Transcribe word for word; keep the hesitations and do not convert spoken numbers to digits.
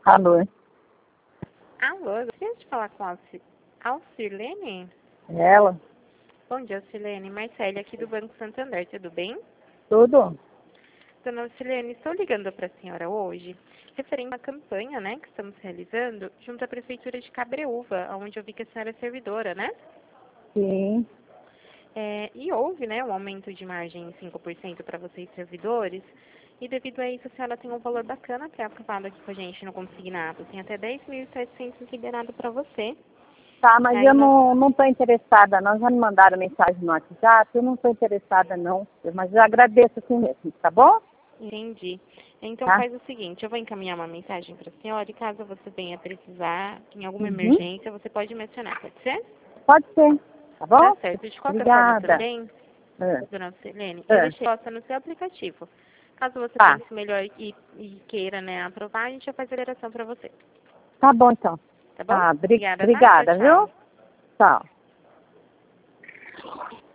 Alô? Alô, eu gostaria de falar com a Alci- Alcirlene? Ela? Bom dia, Alcirlene. Marcele, aqui do Banco Santander, tudo bem? Tudo? Dona Alcirlene, estou ligando para a senhora hoje, referente à campanha, né, que estamos realizando junto à Prefeitura de Cabreúva, onde eu vi que a senhora é servidora, né? Sim. É, e houve, né, um aumento de margem em cinco por cento para vocês servidores, e devido a isso a senhora tem um valor bacana pré-aprovado aqui com a gente no consignado. Tem até dez mil e setecentos liberado para você. Tá, mas Aí eu nós não, não tô interessada, não. Já me mandaram mensagem no WhatsApp, eu não tô interessada, não. Mas eu agradeço assim mesmo, tá bom? Entendi. Então Tá? faz o seguinte, eu vou encaminhar uma mensagem para a senhora e caso você venha precisar, em alguma Uhum. emergência, você pode mencionar, pode ser? Pode ser, tá Tá bom? certo. De qualquer forma Obrigada. também, Ah, dona Selene, eu ah, deixei ela no seu aplicativo. Caso você tá, pense melhor e, e queira, né, aprovar, a gente vai fazer a liberação para você. tá bom então. Tá bom? Tá, bri- Obrigada, tá? Tchau, obrigada, tchau. viu? Tchau.